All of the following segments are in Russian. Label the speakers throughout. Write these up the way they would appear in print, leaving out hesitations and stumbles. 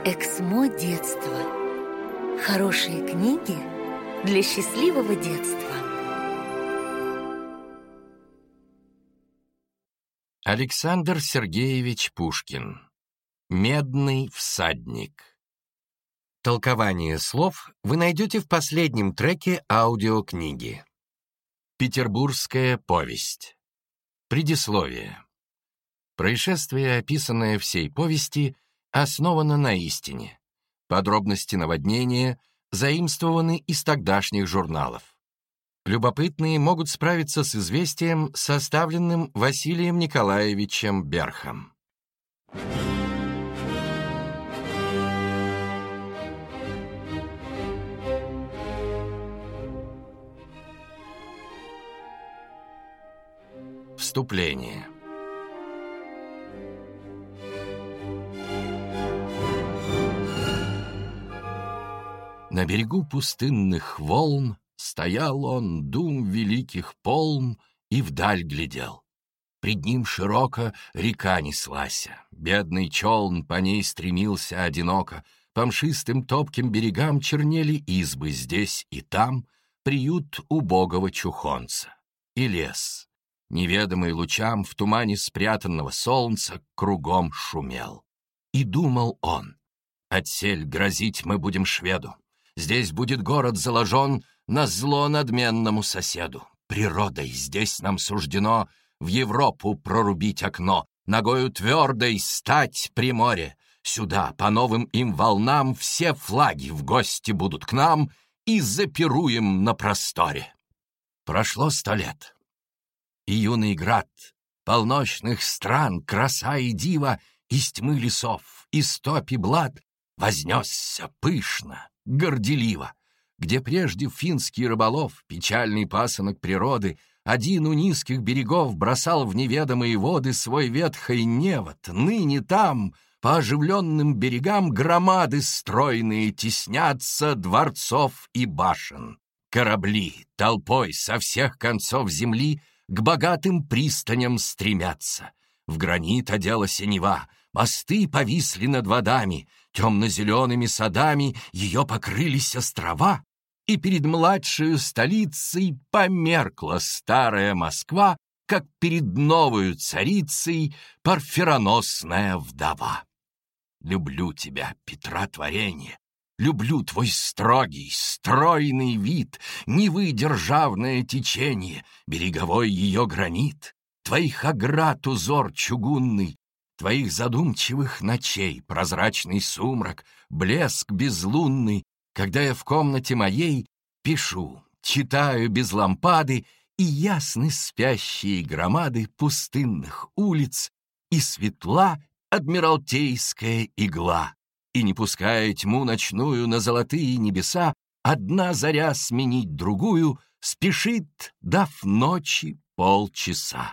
Speaker 1: Эксмо детства. Хорошие книги для счастливого детства.
Speaker 2: Александр Сергеевич Пушкин. «Медный всадник». Толкование слов вы найдете в последнем треке аудиокниги. Петербургская повесть. Предисловие. Происшествие, описанное в сей повести, основано на истине. Подробности наводнения заимствованы из тогдашних журналов. Любопытные могут справиться с известием, составленным Василием Николаевичем Берхом. Вступление. На берегу пустынных волн стоял он, дум великих полн, и вдаль глядел. Пред ним широко река неслася, бедный челн по ней стремился одиноко, по мшистым топким берегам чернели избы здесь и там, приют убогого чухонца. И лес, неведомый лучам в тумане спрятанного солнца, кругом шумел. И думал он: отсель грозить мы будем шведу. Здесь будет город заложен на зло надменному соседу. Природой здесь нам суждено в Европу прорубить окно, ногою твердой стать при море. Сюда по новым им волнам все флаги в гости будут к нам, и запируем на просторе. Прошло 100 лет, и юный град полночных стран, краса и дива, из тьмы лесов, из топи блат вознесся пышно, горделиво, где прежде финский рыболов, печальный пасынок природы, один у низких берегов бросал в неведомые воды свой ветхий невод, ныне там, по оживленным берегам, громады стройные теснятся дворцов и башен. Корабли толпой со всех концов земли к богатым пристаням стремятся. В гранит одела синева, мосты повисли над водами, темно-зелеными садами ее покрылись острова, и перед младшей столицей померкла старая Москва, как перед новою царицей парфироносная вдова. Люблю тебя, Петра творенье, люблю твой строгий, стройный вид, Невы державное течение, береговой ее гранит, твоих оград узор чугунный, твоих задумчивых ночей прозрачный сумрак, блеск безлунный, когда я в комнате моей пишу, читаю без лампады, и ясны спящие громады пустынных улиц, и светла адмиралтейская игла, и, не пуская тьму ночную на золотые небеса, одна заря сменить другую спешит, дав ночи полчаса.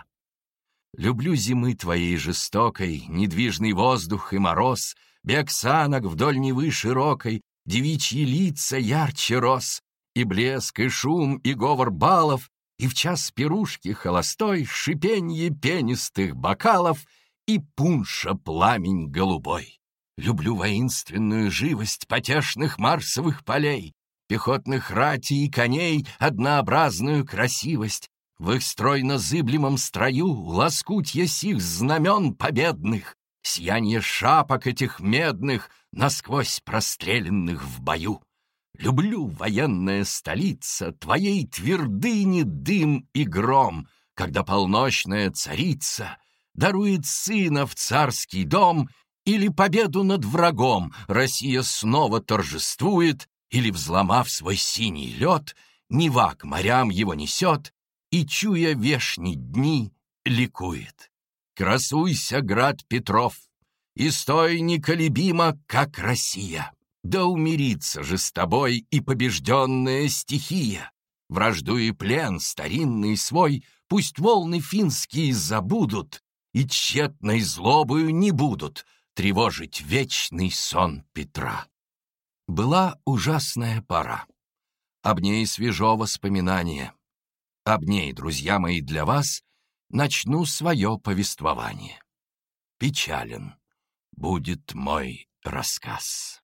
Speaker 2: Люблю зимы твоей жестокой, недвижный воздух и мороз, бег санок вдоль Невы широкой, девичьи лица ярче роз, и блеск, и шум, и говор балов, и в час пирушки холостой шипенье пенистых бокалов и пунша пламень голубой. Люблю воинственную живость потешных марсовых полей, пехотных ратей и коней однообразную красивость, в их стройно-зыблемом строю лоскутья сих знамен победных, сиянье шапок этих медных, насквозь простреленных в бою. Люблю, военная столица, твоей твердыни дым и гром, когда полночная царица дарует сына в царский дом, или победу над врагом Россия снова торжествует, или, взломав свой синий лед, Нева к морям его несет, и, чуя вешние дни, ликует. Красуйся, град Петров, и стой неколебимо, как Россия. Да умирится же с тобой и побежденная стихия. Вражду и плен старинный свой пусть волны финские забудут, и тщетной злобою не будут тревожить вечный сон Петра. Была ужасная пора. Об ней свежо воспоминание. Об ней, друзья мои, для вас начну свое повествование. Печален будет мой рассказ.